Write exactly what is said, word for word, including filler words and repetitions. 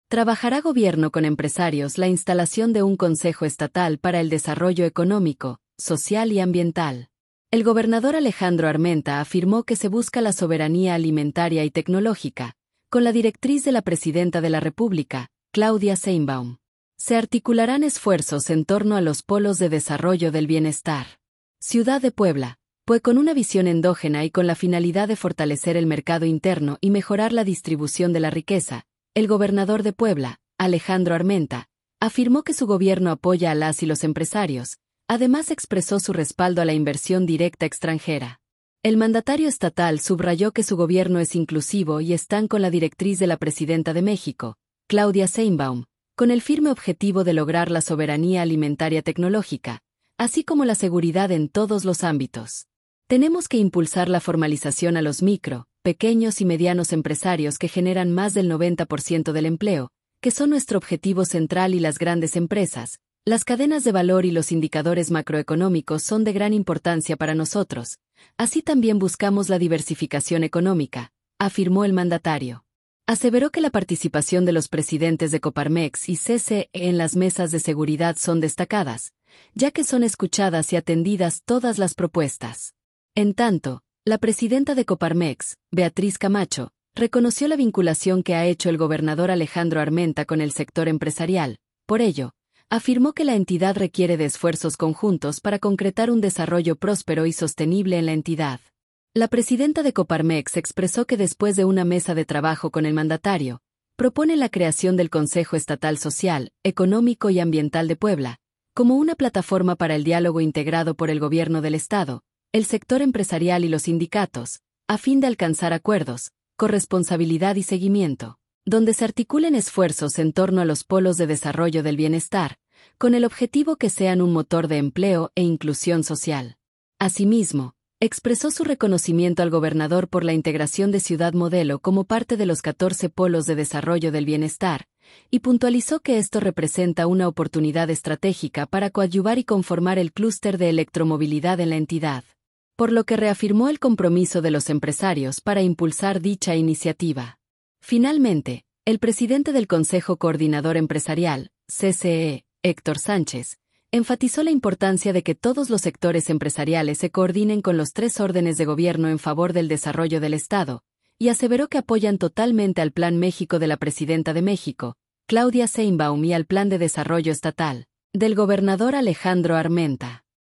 Trabajará gobierno con empresarios la instalación de un Consejo Estatal para el Desarrollo Económico, Social y Ambiental. El gobernador Alejandro Armenta afirmó que se busca la soberanía alimentaria y tecnológica, con la directriz de la Presidenta de la República, Claudia Sheinbaum. Se articularán esfuerzos en torno a los polos de desarrollo del bienestar. Ciudad de Puebla, pues con una visión endógena y con la finalidad de fortalecer el mercado interno y mejorar la distribución de la riqueza, el gobernador de Puebla, Alejandro Armenta, afirmó que su gobierno apoya a las y los empresarios. Además expresó su respaldo a la inversión directa extranjera. El mandatario estatal subrayó que su gobierno es inclusivo y están con la directriz de la Presidenta de México, Claudia Sheinbaum, con el firme objetivo de lograr la soberanía alimentaria tecnológica, así como la seguridad en todos los ámbitos. Tenemos que impulsar la formalización a los micro, pequeños y medianos empresarios que generan más del noventa por ciento del empleo, que son nuestro objetivo central, y las grandes empresas. Las cadenas de valor y los indicadores macroeconómicos son de gran importancia para nosotros. Así también buscamos la diversificación económica, afirmó el mandatario. Aseveró que la participación de los presidentes de Coparmex y C C E en las mesas de seguridad son destacadas, ya que son escuchadas y atendidas todas las propuestas. En tanto, la presidenta de Coparmex, Beatriz Camacho, reconoció la vinculación que ha hecho el gobernador Alejandro Armenta con el sector empresarial. Por ello, afirmó que la entidad requiere de esfuerzos conjuntos para concretar un desarrollo próspero y sostenible en la entidad. La presidenta de Coparmex expresó que después de una mesa de trabajo con el mandatario, propone la creación del Consejo Estatal Social, Económico y Ambiental de Puebla, como una plataforma para el diálogo integrado por el gobierno del Estado, el sector empresarial y los sindicatos, a fin de alcanzar acuerdos, corresponsabilidad y seguimiento, donde se articulen esfuerzos en torno a los polos de desarrollo del bienestar, con el objetivo que sean un motor de empleo e inclusión social. Asimismo, expresó su reconocimiento al gobernador por la integración de Ciudad Modelo como parte de los catorce polos de desarrollo del bienestar, y puntualizó que esto representa una oportunidad estratégica para coadyuvar y conformar el clúster de electromovilidad en la entidad, por lo que reafirmó el compromiso de los empresarios para impulsar dicha iniciativa. Finalmente, el presidente del Consejo Coordinador Empresarial, C C E, Héctor Sánchez, enfatizó la importancia de que todos los sectores empresariales se coordinen con los tres órdenes de gobierno en favor del desarrollo del Estado, y aseveró que apoyan totalmente al Plan México de la Presidenta de México, Claudia Sheinbaum, y al Plan de Desarrollo Estatal, del gobernador Alejandro Armenta.